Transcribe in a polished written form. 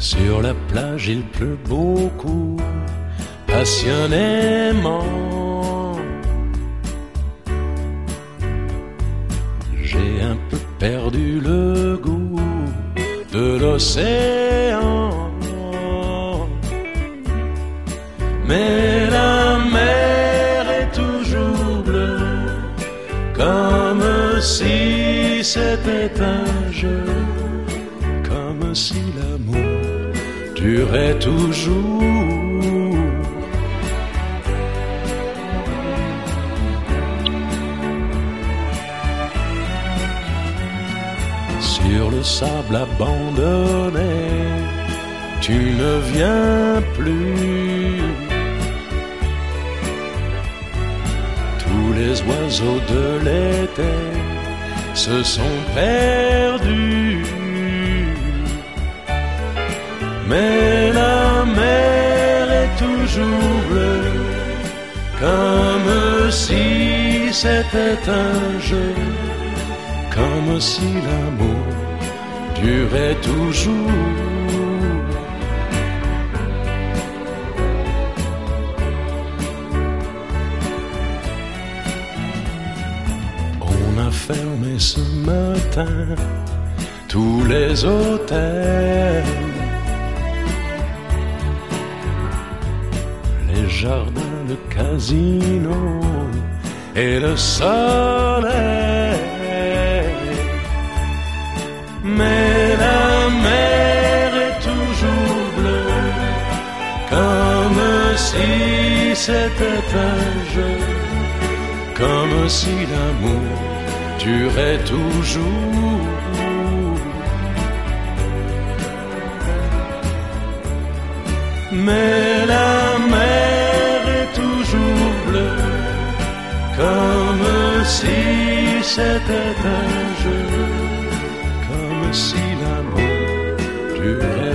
Sur la plage il pleut beaucoup, passionnément. J'ai un peu perdu le goût de l'océan. Mais la mer est toujours bleue, comme si c'était un jeu, comme si l'amour durait toujours. Sur le sable abandonné, tu ne viens plus. Tous les oiseaux de l'été se sont perdus. Mais la mer est toujours bleue, comme si c'était un jeu, comme si l'amour durait toujours. On a fermé ce matin tous les hôtels, les jardins, le casino et le soleil. Mais la mer est toujours bleue, comme si c'était un jeu, comme si l'amour durait toujours. Mais la mer est toujours bleue, comme si c'était un jeu, comme si l'amour durait